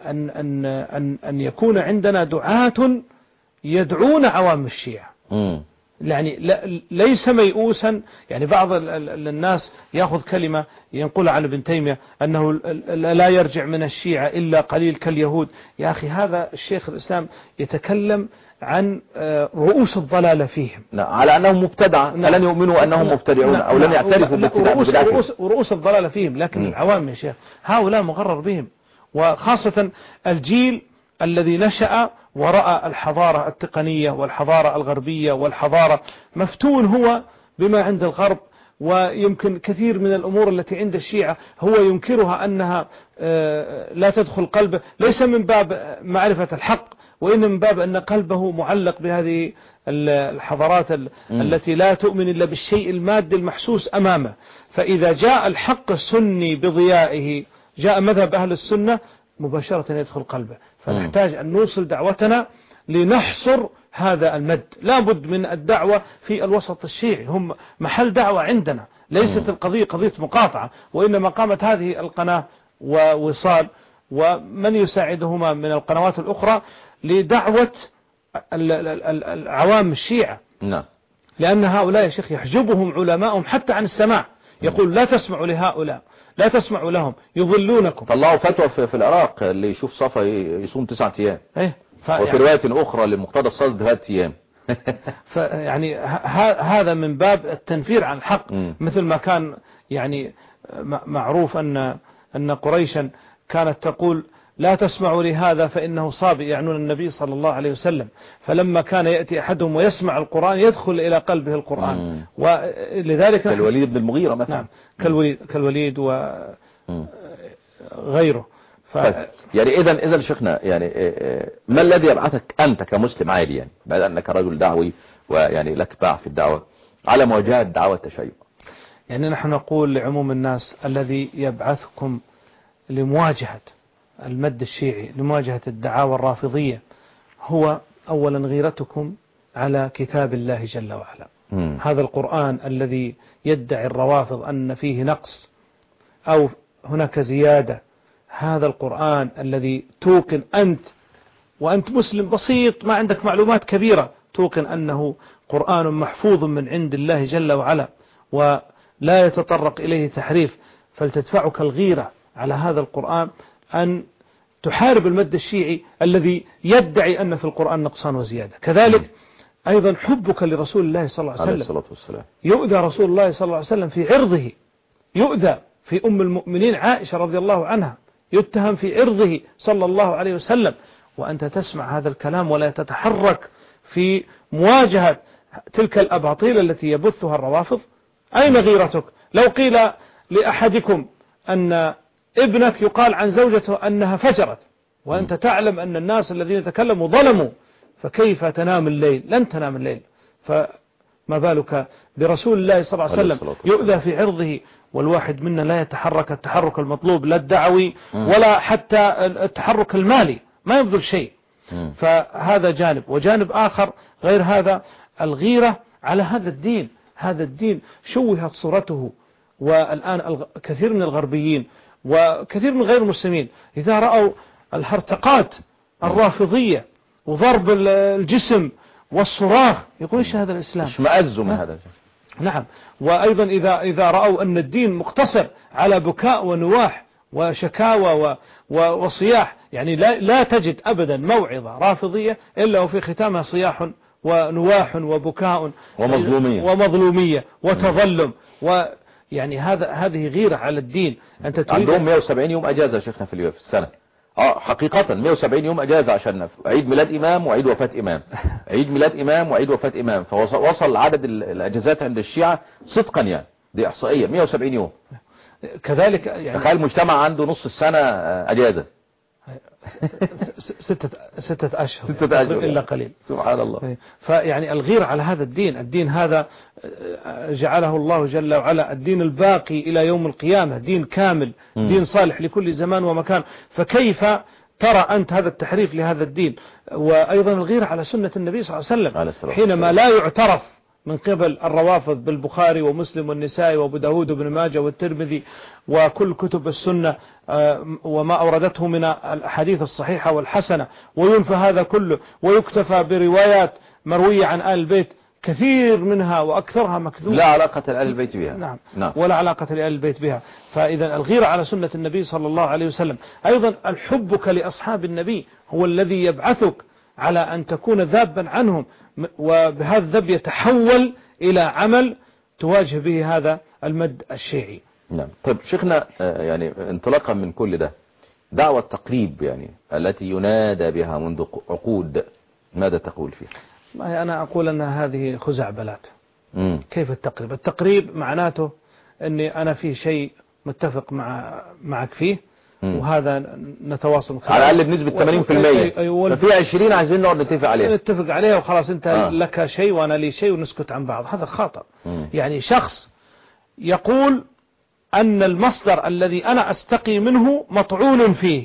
أن يكون عندنا دعاة يدعون عوام الشيعة. يعني ليس ميؤوسا، يعني بعض الناس يأخذ كلمة ينقل عن ابن تيمية أنه لا يرجع من الشيعة إلا قليل كاليهود. يا أخي هذا الشيخ الإسلام يتكلم عن رؤوس الضلالة فيهم، على أنهم مبتدعة، لن يؤمنوا أنهم مبتدعون أو لن يعترفوا بابتداعهم. رؤوس الضلالة فيهم، لكن العوام يا شيخ هؤلاء مغرر بهم، وخاصة الجيل الذي نشأ ورأى الحضارة التقنية والحضارة الغربية والحضارة، مفتون هو بما عند الغرب، ويمكن كثير من الأمور التي عند الشيعة هو ينكرها أنها لا تدخل قلبه، ليس من باب معرفة الحق، وإن من باب أن قلبه معلق بهذه الحضارات التي لا تؤمن إلا بالشيء المادي المحسوس أمامه. فإذا جاء الحق السني بضيائه، جاء مذهب أهل السنة، مباشرة يدخل قلبه. فنحتاج أن نوصل دعوتنا لنحصر هذا المد. لا بد من الدعوة في الوسط الشيعي، هم محل دعوة عندنا، ليست القضية قضية مقاطعة، وإنما قامت هذه القناة ووصال ومن يساعدهما من القنوات الأخرى لدعوة العوام الشيعة. لأن هؤلاء يا شيخ يحجبهم علماءهم حتى عن السماع، يقول لا تسمعوا لهؤلاء، لا تسمعوا لهم، يضلونكم. طلعوا فتوى في العراق اللي يشوف صفا يصوم 9 أيام. وفي رواية أخرى لمقتدى الصدر 3 أيام. يعني هذا من باب التنفير عن الحق. مثل ما كان يعني معروف أن قريشا كانت تقول لا تسمعوا لهذا فإنه صابئ، يعنون النبي صلى الله عليه وسلم، فلما كان يأتي أحدهم ويسمع القرآن يدخل إلى قلبه القرآن. ولذلك كالوليد بن المغيرة مثلا. نعم، كالوليد وغيره. يعني إذا شيخنا، يعني ما الذي يبعثك أنت كمسلم عادي، يعني بعد أنك رجل دعوي ويعني لك باع في الدعوة، على مواجهة دعوة التشيع؟ يعني نحن نقول لعموم الناس الذي يبعثكم لمواجهة المد الشيعي، لمواجهة الدعاوى الرافضية، هو أولا غيرتكم على كتاب الله جل وعلا. هذا القرآن الذي يدعي الروافض أن فيه نقص أو هناك زيادة، هذا القرآن الذي توقن أنت وأنت مسلم بسيط ما عندك معلومات كبيرة، توقن أنه قرآن محفوظ من عند الله جل وعلا ولا يتطرق إليه تحريف، فلتدفعك الغيرة على هذا القرآن أن تحارب المد الشيعي الذي يدعي أن في القرآن نقصان وزيادة. كذلك أيضا حبك لرسول الله صلى الله عليه وسلم. يؤذى رسول الله صلى الله عليه وسلم في عرضه، يؤذى في أم المؤمنين عائشة رضي الله عنها، يتهم في عرضه صلى الله عليه وسلم، وأنت تسمع هذا الكلام ولا تتحرك في مواجهة تلك الأباطيل التي يبثها الروافض. أين غيرتك؟ لو قيل لأحدكم أن ابنك يقال عن زوجته أنها فجرت، وأنت تعلم أن الناس الذين تكلموا ظلموا، فكيف تنام الليل؟ لن تنام الليل. ما بالك برسول الله صلى الله عليه وسلم يؤذى في عرضه، والواحد منا لا يتحرك التحرك المطلوب، لا الدعوي ولا حتى التحرك المالي، ما يبذل شيء. فهذا جانب. وجانب آخر غير هذا الغيرة على هذا الدين. هذا الدين شوهت صورته، والآن كثير من الغربيين وكثير من غير المسلمين إذا رأوا الهرطقات الرافضية وضرب الجسم والصراخ يقول إيش هذا الإسلام؟ اشمأزوا من هذا. نعم. وأيضا إذا رأوا أن الدين مقتصر على بكاء ونواح وشكاوى وصياح، يعني لا تجد أبدا موعظة رافضية إلا وفي ختامها صياح ونواح وبكاء ومظلومية وتظلم، ويعني هذه غيرة على الدين. أنت تريد عندهم 170 يوم أجازة شيخنا في السنة. حقيقة 170 يوم أجازة عشان عيد ميلاد إمام وعيد وفاة إمام، عيد ميلاد إمام وعيد وفاة إمام، فوصل عدد الأجازات عند الشيعة صدقا يعني دي إحصائية 170 يوم. كذلك يعني تخيل مجتمع عنده نص السنة أجازة. 6 أشهر إلا قليل. سبحان الله. فيعني الغير على هذا الدين هذا جعله الله جل وعلا الدين الباقي إلى يوم القيامة، دين كامل، دين صالح لكل زمان ومكان. فكيف ترى أنت هذا التحريف لهذا الدين؟ وأيضا الغير على سنة النبي صلى الله عليه وسلم حينما لا يعترف من قبل الروافض بالبخاري ومسلم والنسائي وابو داود وابن ماجه والترمذي وكل كتب السنة وما أوردته من الأحاديث الصحيحة والحسنة، وينفى هذا كله ويكتفى بروايات مروية عن آل البيت كثير منها وأكثرها مكذوب لا علاقة لآل البيت بها. نعم. ولا علاقة لآل البيت بها. فإذا الغيرة على سنة النبي صلى الله عليه وسلم. أيضا الحبك لأصحاب النبي هو الذي يبعثك على أن تكون ذابا عنهم، وبهذا الذب يتحول إلى عمل تواجه به هذا المد الشيعي. نعم. طيب شيخنا، يعني انطلاقا من كل ده، دعوة التقريب يعني التي ينادى بها منذ عقود، ماذا تقول فيها؟ أنا أقول أن هذه خزعبلات. كيف التقريب؟ التقريب معناته أني أنا في شيء متفق معك فيه، وهذا نتواصل على الأقل بنسبة 80%، ففي 20 عايزين نقعد نتفق عليها وخلاص أنت لك شيء وأنا لي شيء ونسكت عن بعض. هذا خطأ. يعني شخص يقول أن المصدر الذي أنا أستقي منه مطعون فيه.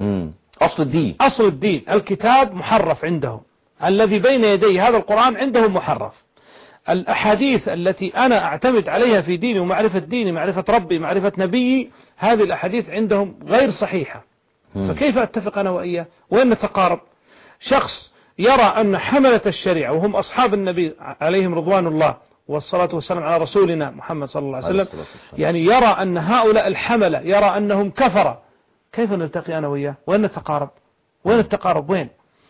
أصل الدين الكتاب محرف عندهم، الذي بين يدي هذا القرآن عندهم محرف. الأحاديث التي أنا أعتمد عليها في ديني ومعرفة ديني، معرفة ربي، معرفة نبيي، هذه الأحاديث عندهم غير صحيحة. فكيف أتفق أنا وإياه وإن نتقارب؟ شخص يرى أن حملة الشريعة وهم أصحاب النبي عليهم رضوان الله والصلاة والسلام على رسولنا محمد صلى الله عليه وسلم، يعني يرى أن هؤلاء الحملة يرى أنهم كفرة. كيف نلتقي أنا وإياه وإن نتقارب؟ وين التقارب؟ وين؟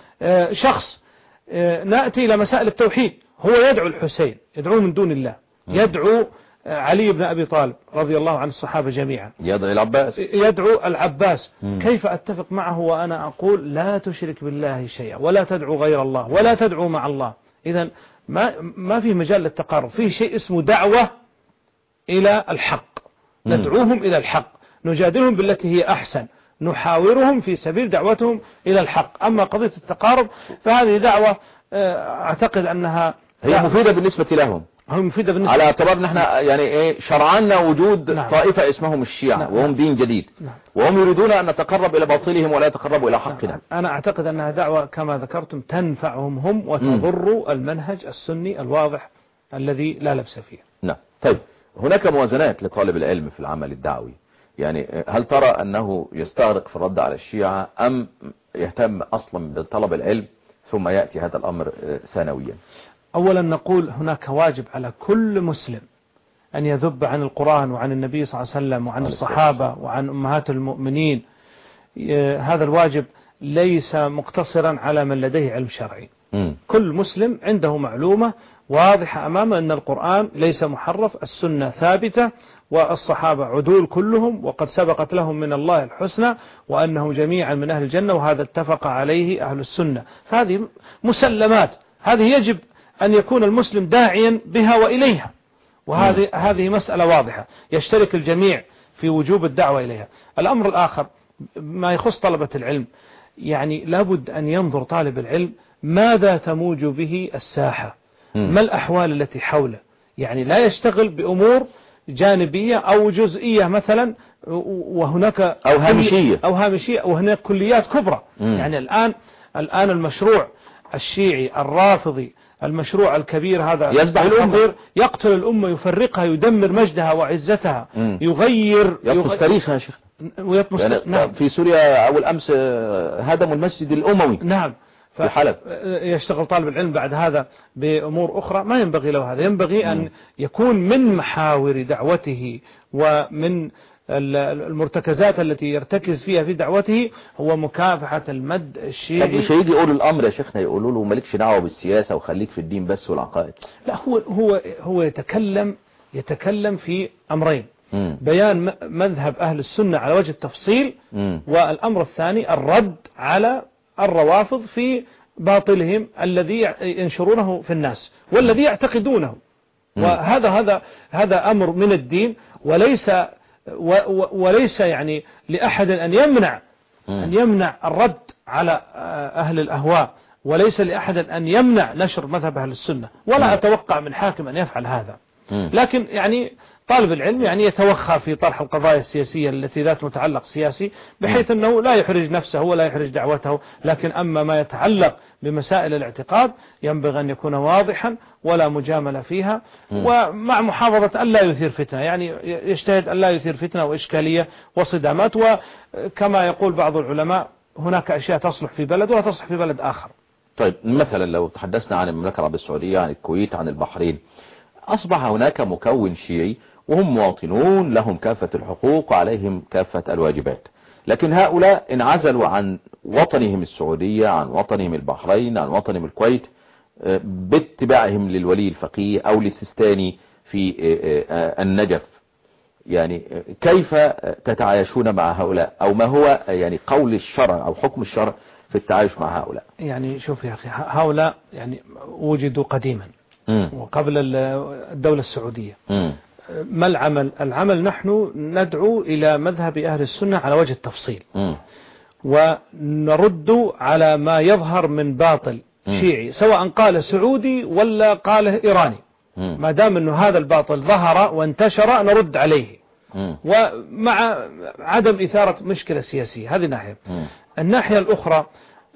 شخص نأتي إلى مسائل التوحيد، هو يدعو الحسين، يدعوه من دون الله، يدعو علي بن أبي طالب رضي الله عن الصحابة جميعا، يدعو العباس. كيف أتفق معه وأنا أقول لا تشرك بالله شيئا ولا تدعو غير الله ولا تدعو مع الله؟ إذن ما في مجال للتقارب. فيه شيء اسمه دعوة إلى الحق، ندعوهم إلى الحق، نجادلهم بالتي هي أحسن، نحاورهم في سبيل دعوتهم إلى الحق. أما قضية التقارب فهذه دعوة أعتقد أنها هي مفيدة بالنسبة لهم، على اعتبار ان احنا يعني شرعنا وجود طائفة اسمهم الشيعة وهم دين جديد، وهم يريدون ان نتقرب الى باطلهم ولا يتقربوا الى حقنا. انا اعتقد انها دعوة كما ذكرتم تنفعهم هم وتضر المنهج السني الواضح الذي لا لبس فيه. نعم. طيب هناك موازنات لطالب العلم في العمل الدعوي، يعني هل ترى انه يستغرق في الرد على الشيعة ام يهتم اصلا بطلب العلم ثم يأتي هذا الامر ثانويا؟ أولا نقول هناك واجب على كل مسلم أن يذب عن القرآن وعن النبي صلى الله عليه وسلم وعن الصحابة وعن أمهات المؤمنين. هذا الواجب ليس مقتصرا على من لديه علم شرعي. كل مسلم عنده معلومة واضحة أمامه أن القرآن ليس محرف، السنة ثابتة، والصحابة عدول كلهم وقد سبقت لهم من الله الحسنى، وأنهم جميعا من أهل الجنة، وهذا اتفق عليه أهل السنة. فهذه مسلمات، هذه يجب أن يكون المسلم داعيا بها وإليها، وهذه مسألة واضحة يشترك الجميع في وجوب الدعوة إليها. الأمر الآخر ما يخص طلبة العلم، يعني لابد أن ينظر طالب العلم ماذا تموج به الساحة، ما الأحوال التي حوله، يعني لا يشتغل بأمور جانبية أو جزئية مثلا، وهناك أو هامشية وهناك كليات كبرى. يعني الآن المشروع الشيعي الرافضي، المشروع الكبير هذا يذبح الأمة، يقتل الأمة، يفرقها، يدمر مجدها وعزتها، يطمس تاريخها يا شيخ. يعني نعم. في سوريا أول أمس هدموا المسجد الأموي. نعم. في حلب. يشتغل طالب العلم بعد هذا بأمور أخرى، ما ينبغي له هذا. ينبغي أن يكون من محاور دعوته ومن المرتكزات التي يرتكز فيها في دعوته هو مكافحة المد الشيعي. مش هيجي يقولوا الأمر يا شيخنا، يقولوا له مالكش دعوة بالسياسة وخليك في الدين بس والعقائد. لا، هو يتكلم في أمرين: بيان مذهب أهل السنة على وجه التفصيل، والأمر الثاني الرد على الروافض في باطلهم الذي ينشرونه في الناس والذي يعتقدونه. وهذا أمر من الدين، وليس يعني لأحد أن يمنع الرد على أهل الأهواء، وليس لأحد أن يمنع نشر مذهب أهل السنة، ولا أتوقع من حاكم أن يفعل هذا. لكن يعني طالب العلم يعني يتوخى في طرح القضايا السياسية التي ذات متعلق سياسي، بحيث أنه لا يحرج نفسه ولا يحرج دعوته. لكن أما ما يتعلق بمسائل الاعتقاد ينبغي أن يكون واضحا ولا مجاملة فيها، ومع محافظة أن لا يثير فتنة، يعني يجتهد أن لا يثير فتنة وإشكالية وصدامات. وكما يقول بعض العلماء هناك أشياء تصلح في بلد ولا تصلح في بلد آخر. طيب مثلا لو تحدثنا عن المملكة العربية السعودية، عن الكويت، عن البحرين، أصبح هناك مكون شيعي وهم مواطنون لهم كافة الحقوق وعليهم كافة الواجبات، لكن هؤلاء انعزلوا عن وطنهم السعودية، عن وطنهم البحرين، عن وطنهم الكويت، باتباعهم للولي الفقيه أو للسيستاني في النجف. يعني كيف تتعايشون مع هؤلاء، أو ما هو يعني قول الشرع أو حكم الشرع في التعايش مع هؤلاء؟ يعني شوف يا أخي، هؤلاء يعني وجدوا قديما وقبل الدولة السعودية. ما العمل نحن ندعو إلى مذهب أهل السنة على وجه التفصيل، ونرد على ما يظهر من باطل شيعي، سواء قال سعودي ولا قاله إيراني. ما دام أنه هذا الباطل ظهر وانتشر نرد عليه، ومع عدم إثارة مشكلة سياسية. هذه ناحية. الناحية الأخرى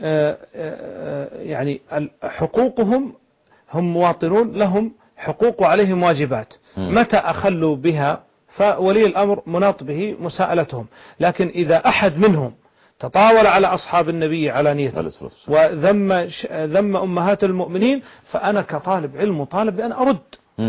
يعني حقوقهم، هم مواطنون لهم حقوق وعليهم واجبات، متى أخلوا بها فولي الأمر مناط به مساءلتهم. لكن إذا أحد منهم تطاول على أصحاب النبي علانية وذم أمهات المؤمنين، فأنا كطالب علم مطالب بأن أرد،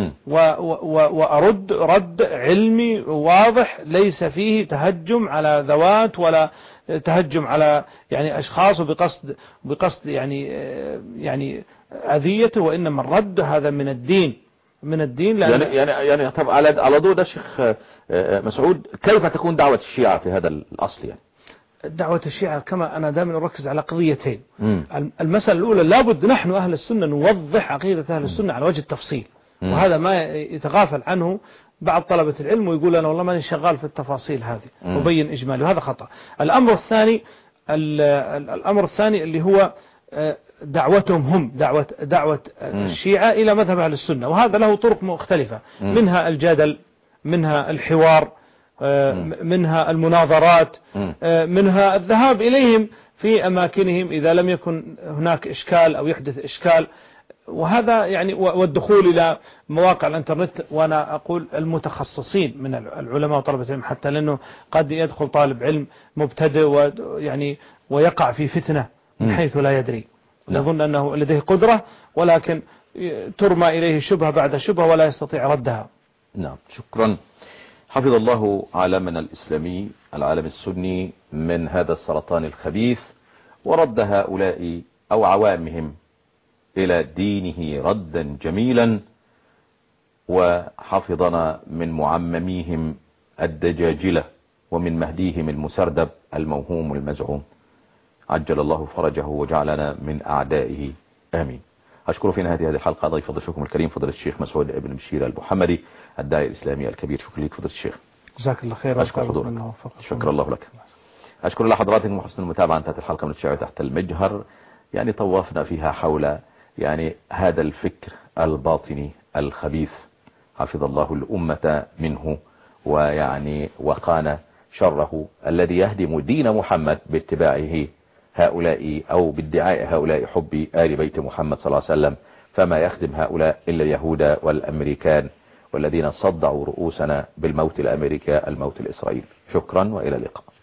وأرد رد علمي واضح ليس فيه تهجم على ذوات ولا تهجم على يعني أشخاص بقصد يعني أذيته، وإنما الرد هذا من الدين. يعني طب على ضوء ده شيخ مسعود، كيف تكون دعوة الشيعة في هذا الأصل؟ يعني دعوة الشيعة كما أنا دائما أركز على قضيتين. المسألة الأولى، لابد نحن أهل السنة نوضح عقيدة أهل السنة على وجه التفصيل، وهذا ما يتغافل عنه بعض طلبة العلم ويقول أنا والله ماني شغال في التفاصيل هذه وبين إجمالي، وهذا خطأ. الأمر الثاني اللي هو دعوتهم هم دعوة الشيعة إلى مذهب أهل السنة، وهذا له طرق مختلفة، منها الجدل، منها الحوار، منها المناظرات، منها الذهاب إليهم في أماكنهم إذا لم يكن هناك إشكال أو يحدث إشكال، وهذا يعني والدخول إلى مواقع الانترنت. وأنا أقول المتخصصين من العلماء وطلبة العلم، حتى لأنه قد يدخل طالب علم مبتدئ ويعني ويقع في فتنة من حيث لا يدري، يظن أنه لديه قدرة ولكن ترمى إليه شبهة بعد شبهة ولا يستطيع ردها. نعم، شكرا. حفظ الله عالمنا الإسلامي، العالم السني، من هذا السرطان الخبيث، ورد هؤلاء أو عوامهم إلى دينه ردا جميلا، وحفظنا من معمميهم الدجاجلة ومن مهديهم المسردب الموهوم المزعوم. عجل الله فرجه وجعلنا من أعدائه آمين. أشكر في نهاية هذه الحلقة ضيف ضيفكم الكريم فضيلة الشيخ مسعود ابن بشير المحمدي، الداعي الإسلامي الكبير. شكرا لك فضيلة الشيخ، جزاك الله خير. أشكر حضورك، شكرا الله لك. أشكر الله حضراتكم وحسن المتابعة. انتهت الحلقة من الشيعة تحت المجهر، يعني طوفنا فيها حول يعني هذا الفكر الباطني الخبيث حفظ الله الأمة منه، ويعني وقانا شره الذي يهدم دين محمد باتباعه هؤلاء أو بادعاء هؤلاء حب آل بيت محمد صلى الله عليه وسلم. فما يخدم هؤلاء إلا اليهود والأمريكان والذين صدعوا رؤوسنا بالموت الأمريكي الموت الإسرائيلي. شكرا وإلى اللقاء.